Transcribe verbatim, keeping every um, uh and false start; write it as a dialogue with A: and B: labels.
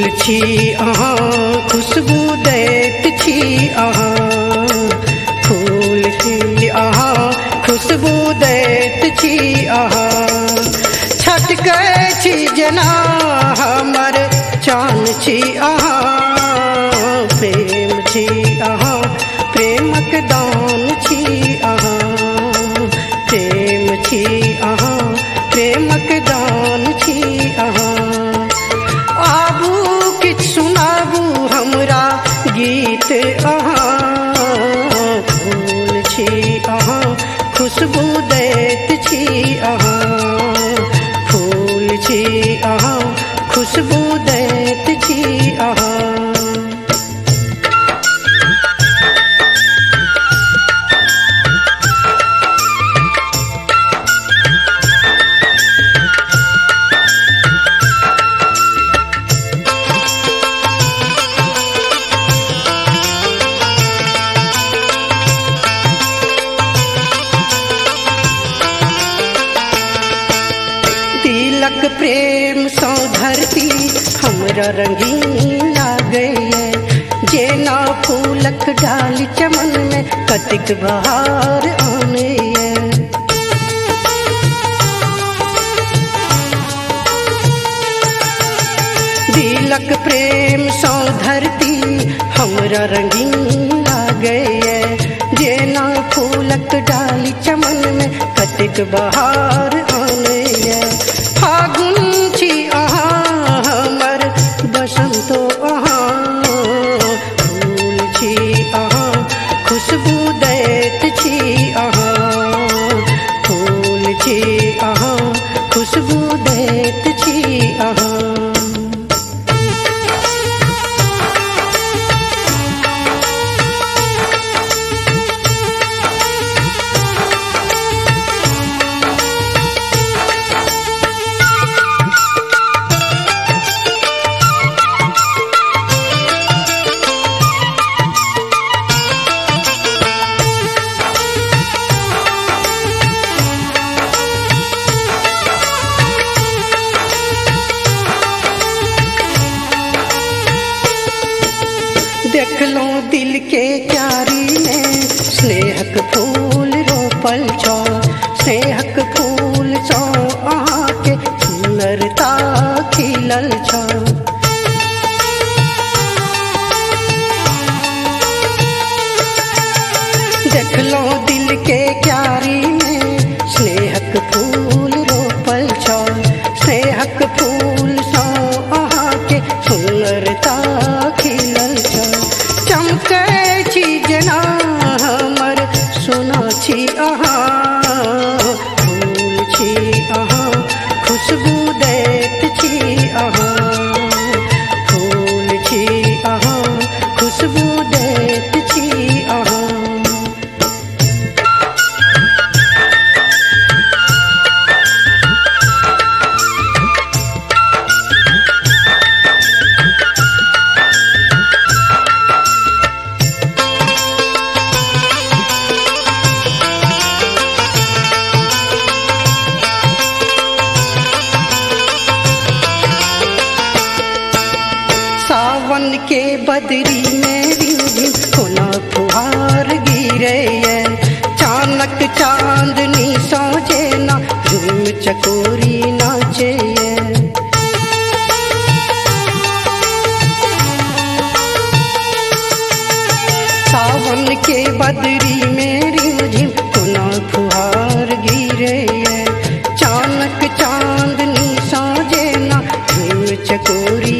A: छी अहाँ खुशबू दैत छी अहाँ, फूल छी अहाँ खुशबू दैत छी अहाँ। छटकै छी जेना हमर चान छी अहाँ, प्रेम छी अहाँ प्रेमक दान छी अहाँ, प्रेम छी अहाँ प्रेमक दान छी अहाँ। आबू किछु सुनाबू हमरा गीत अहाँ, फूल छी अहाँ खुशबू दैत छी अहाँ, फूल छी अहाँ खुशबू दैत छी अहाँ। तिलक प्रेम सौ धरती हमरा रंगीन लागैए, जेना फूलक डाली चमन में कतिक बहार आनैए। तिलक प्रेम सौ धरती हमरा रंगीन लागैए, जेना फूलक डाली चमन में कतिक बहार आनैए। फागुन छी अहाँ हमर बसंतो अहाँ, फूल छी अहाँ खुशबू दैत छी अहाँ, फूल छी अहाँ खुशबू दैत छी अहाँ। देखलौं दिल के क्यारी में स्नेहक फूल रोपल छौ, स्नेहक फूल छौ अहाँ के सुंदरता खिलल छौ। देखलौं दिल के क्यारी में स्नेहक फूल रोपल छौ, स्नेहक फूल छौ अहाँ के सुंदरता खिलल छौ। चमकै छी जेना हमर सोना छी अहाँ, फूल छी अहाँ खुशबू दैत छी अहाँ, फूल छी अहाँ खुशबू दैत छी अहाँ। सावन के बदरी में रिमझिम कोना फुहार गिरैए, चानक चांदनी सौजे ना झूम चकोरी नाचैए। सावन के बदरी में रिमझिम कोना फुहार गिरैए, चानक चांदनी सौजे ना झूम चकोरी